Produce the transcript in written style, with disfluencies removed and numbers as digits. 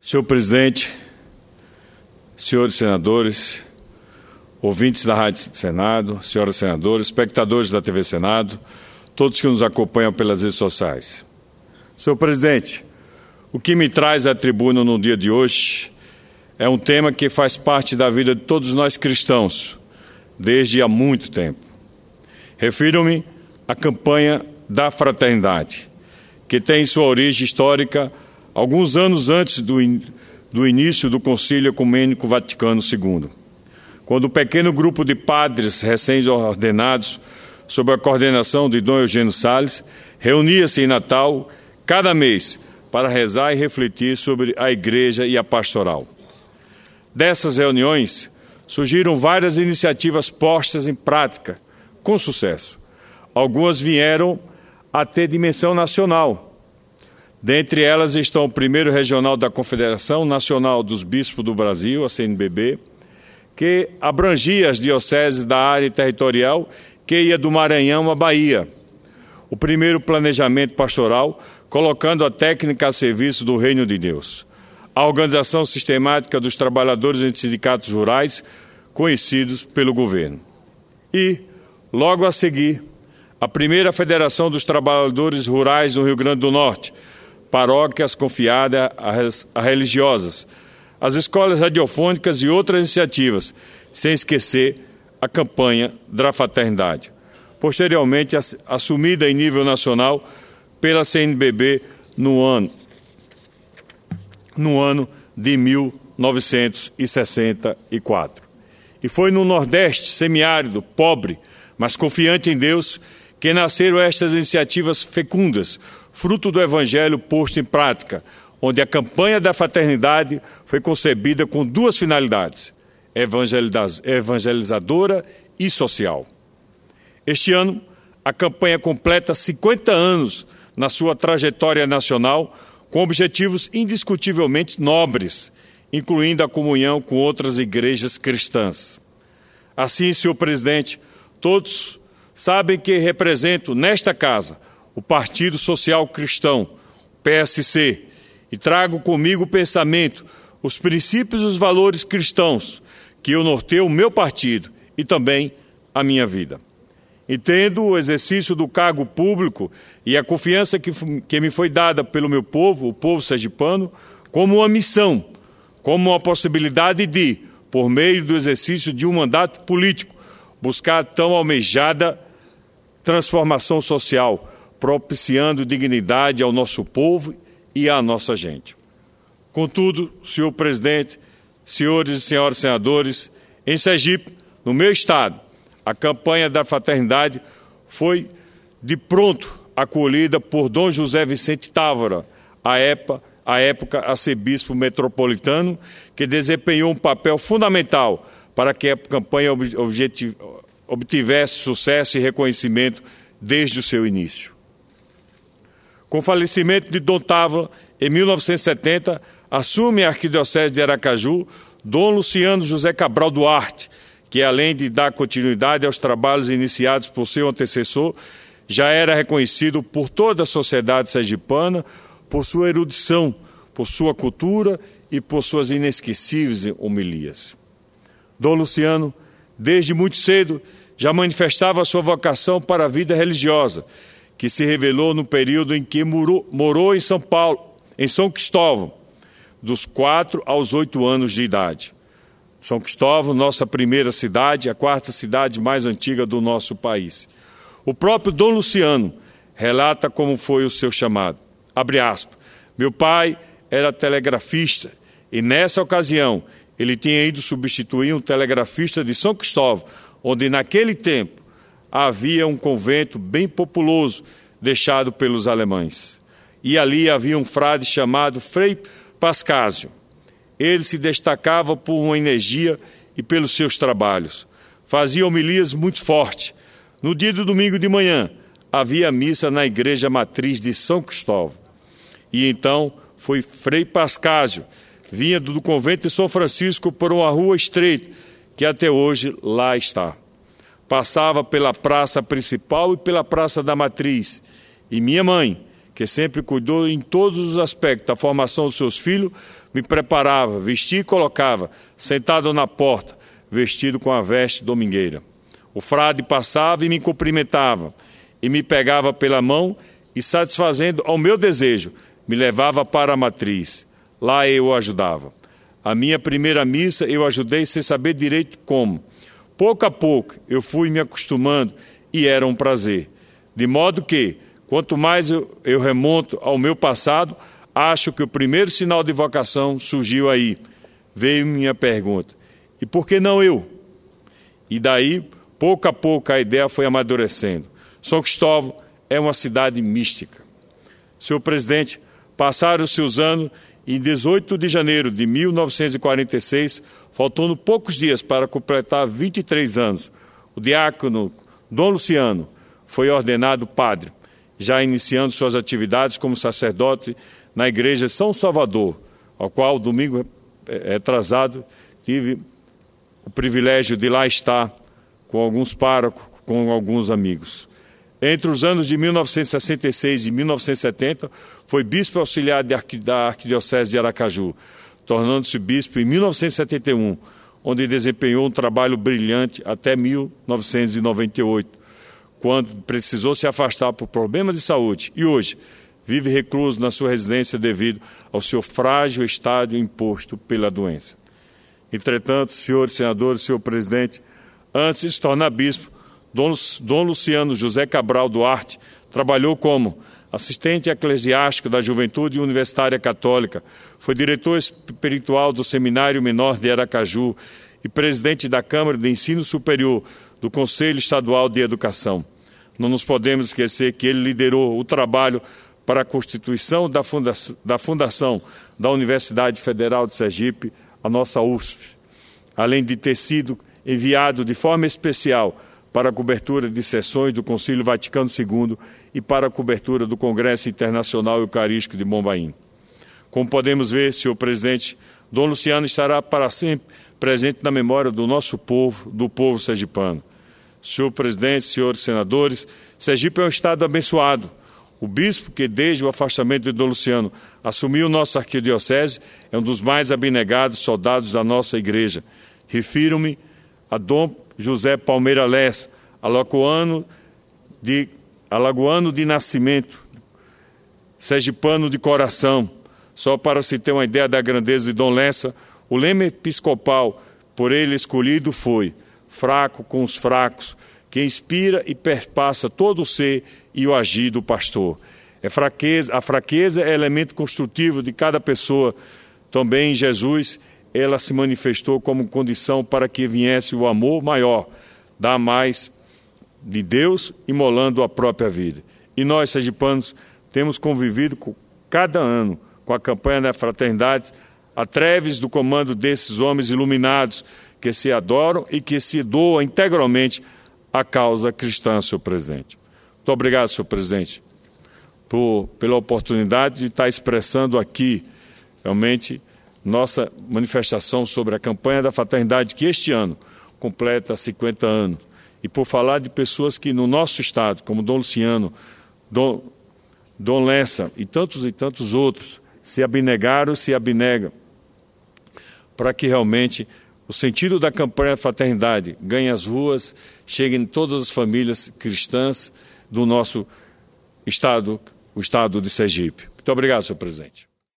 Senhor presidente, senhores senadores, ouvintes da Rádio Senado, senhoras senadoras, espectadores da TV Senado, todos que nos acompanham pelas redes sociais. Senhor presidente, o que me traz à tribuna no dia de hoje é um tema que faz parte da vida de todos nós cristãos, desde há muito tempo. Refiro-me à campanha da fraternidade, que tem sua origem histórica alguns anos antes do início do Concílio Ecumênico Vaticano II, quando um pequeno grupo de padres recém-ordenados, sob a coordenação de Dom Eugênio Salles, reunia-se em Natal cada mês para rezar e refletir sobre a igreja e a pastoral. Dessas reuniões surgiram várias iniciativas postas em prática, com sucesso. Algumas vieram a ter dimensão nacional. Dentre elas estão o primeiro regional da Confederação Nacional dos Bispos do Brasil, a CNBB, que abrangia as dioceses da área territorial que ia do Maranhão à Bahia. O primeiro planejamento pastoral, colocando a técnica a serviço do Reino de Deus. A organização sistemática dos trabalhadores em sindicatos rurais, conhecidos pelo governo. E, logo a seguir, a primeira Federação dos Trabalhadores Rurais do Rio Grande do Norte, paróquias confiadas a religiosas, as escolas radiofônicas e outras iniciativas, sem esquecer a campanha da fraternidade, posteriormente assumida em nível nacional pela CNBB no ano de 1964. E foi no Nordeste, semiárido, pobre, mas confiante em Deus, que nasceram estas iniciativas fecundas, fruto do Evangelho posto em prática, onde a campanha da fraternidade foi concebida com duas finalidades, evangelizadora e social. Este ano, a campanha completa 50 anos na sua trajetória nacional, com objetivos indiscutivelmente nobres, incluindo a comunhão com outras igrejas cristãs. Assim, senhor presidente, todos sabem que represento nesta casa o Partido Social Cristão, PSC, e trago comigo o pensamento, os princípios e os valores cristãos que eu norteio o meu partido e também a minha vida. Entendo o exercício do cargo público e a confiança que me foi dada pelo meu povo, o povo sergipano, como uma missão, como uma possibilidade de, por meio do exercício de um mandato político, buscar a tão almejada transformação social, propiciando dignidade ao nosso povo e à nossa gente. Contudo, senhor presidente, senhores e senhoras senadores, em Sergipe, no meu estado, a campanha da fraternidade foi de pronto acolhida por Dom José Vicente Távora, à época arcebispo metropolitano, que desempenhou um papel fundamental para que a campanha obtivesse sucesso e reconhecimento desde o seu início. Com o falecimento de Dom Távora, em 1970, assume a Arquidiocese de Aracaju Dom Luciano José Cabral Duarte, que além de dar continuidade aos trabalhos iniciados por seu antecessor, já era reconhecido por toda a sociedade sergipana por sua erudição, por sua cultura e por suas inesquecíveis homilias. Dom Luciano, desde muito cedo, já manifestava sua vocação para a vida religiosa, que se revelou no período em que morou em São Paulo, em São Cristóvão, dos 4 aos 8 anos de idade. São Cristóvão, nossa primeira cidade, a quarta cidade mais antiga do nosso país. O próprio Dom Luciano relata como foi o seu chamado. Abre aspas. Meu pai era telegrafista e nessa ocasião ele tinha ido substituir um telegrafista de São Cristóvão, onde naquele tempo havia um convento bem populoso deixado pelos alemães. E ali havia um frade chamado Frei Pascásio. Ele se destacava por uma energia e pelos seus trabalhos. Fazia homilias muito fortes. No dia do domingo de manhã, havia missa na igreja matriz de São Cristóvão. E então foi Frei Pascásio, vinha do convento de São Francisco por uma rua estreita, que até hoje lá está. Passava pela praça principal e pela praça da matriz. E minha mãe, que sempre cuidou em todos os aspectos da formação dos seus filhos, me preparava, vestia e colocava, sentado na porta, vestido com a veste domingueira. O frade passava e me cumprimentava, e me pegava pela mão e, satisfazendo ao meu desejo, me levava para a matriz. Lá eu o ajudava. A minha primeira missa eu ajudei sem saber direito como. Pouco a pouco eu fui me acostumando e era um prazer. De modo que, quanto mais eu remonto ao meu passado, acho que o primeiro sinal de vocação surgiu aí. Veio minha pergunta: e por que não eu? E daí, pouco a pouco, a ideia foi amadurecendo. São Cristóvão é uma cidade mística. Senhor presidente, passaram-se os anos e em 18 de janeiro de 1946, faltando poucos dias para completar 23 anos, o diácono Dom Luciano foi ordenado padre, já iniciando suas atividades como sacerdote na igreja de São Salvador, ao qual, domingo retrasado, tive o privilégio de lá estar com alguns párocos, com alguns amigos. Entre os anos de 1966 e 1970, foi bispo auxiliar da Arquidiocese de Aracaju, tornando-se bispo em 1971, onde desempenhou um trabalho brilhante até 1998, quando precisou se afastar por problemas de saúde, e hoje vive recluso na sua residência devido ao seu frágil estado imposto pela doença. Entretanto, senhores senadores, senhor presidente, antes de se tornar bispo, Dom Luciano José Cabral Duarte trabalhou como assistente eclesiástico da Juventude Universitária Católica, foi diretor espiritual do Seminário Menor de Aracaju e presidente da Câmara de Ensino Superior do Conselho Estadual de Educação. Não nos podemos esquecer que ele liderou o trabalho para a constituição da Fundação da Universidade Federal de Sergipe, a nossa USF, além de ter sido enviado de forma especial para a cobertura de sessões do Concílio Vaticano II e para a cobertura do Congresso Internacional Eucarístico de Bombaim. Como podemos ver, senhor presidente, Dom Luciano estará para sempre presente na memória do nosso povo, do povo sergipano. Senhor presidente, senhores senadores, Sergipe é um estado abençoado. O bispo que, desde o afastamento de Dom Luciano, assumiu nossa arquidiocese, é um dos mais abnegados soldados da nossa igreja. Refiro-me a Dom José Palmeira Lessa, alagoano de nascimento, sergipano de coração. Só para se ter uma ideia da grandeza de Dom Lessa, o lema episcopal por ele escolhido foi: fraco com os fracos, que inspira e perpassa todo o ser e o agir do pastor. A fraqueza é elemento construtivo de cada pessoa. Também em Jesus, ela se manifestou como condição para que viesse o amor maior, dar mais de Deus, imolando a própria vida. E nós, sergipanos, temos convivido cada ano com a campanha da fraternidade, através do comando desses homens iluminados que se adoram e que se doam integralmente à causa cristã, senhor presidente. Muito obrigado, senhor presidente, pela oportunidade de estar expressando aqui, realmente, nossa manifestação sobre a campanha da fraternidade, que este ano completa 50 anos. E por falar de pessoas que no nosso estado, como Dom Luciano, Dom Lessa e tantos outros, se abnegaram, se abnegam, para que realmente o sentido da campanha da fraternidade ganhe as ruas, chegue em todas as famílias cristãs do nosso estado, o estado de Sergipe. Muito obrigado, senhor presidente.